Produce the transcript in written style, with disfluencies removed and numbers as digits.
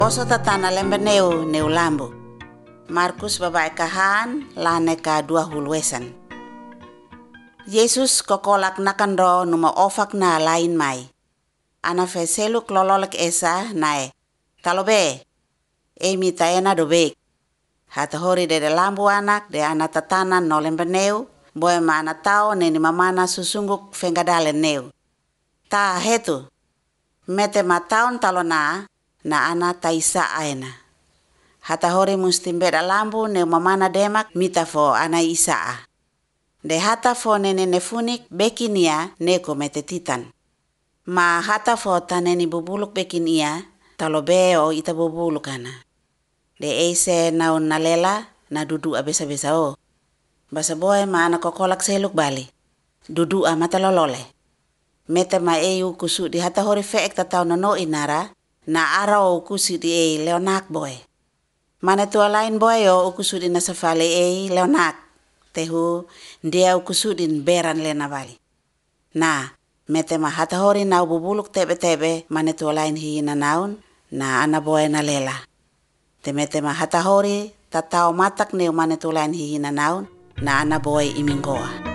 Oso tatana lembe neu lambu. Markus babae kahan lane ka 20. Yesus kokolak nakandro numa ofak na lain mai. Ana feseluk lololek esa nae. Talobe. Emi taena dobek. Hata hori de lambu anak de ana tatana no lembe neu. Boe ma ana tao neni mamana susunguk fengadale neu. Ta hetu. Mete mataon talona na ana taisa aena. Hata hori musti beda lambu neu mamana demak mita fo ana isaa. De hata fo nene nefunik bekinia neko metetitan. Ma hata fo taneni bubuluk bekinia talobe o ita bubuluk ana. De eise naun nalela na dudu abesa-besa o. Basa boy ma ana kokolak seluk bali. Dudu amata lolole. Mete ma eu kusu di hata hori feek tatau nono inara na ara o kusu di leonak boy. Mane tua lain boy o kusu di nasafale leonak. Tehu dia kusu din beran lena bali. Na mete ma hata hori na bubuluk tebe-tebe mane tua lain hi na naun na ana boy na lela. Te mete ma hata hori tatau matak neu mane tua lain hi na naun na ana boy imingoa.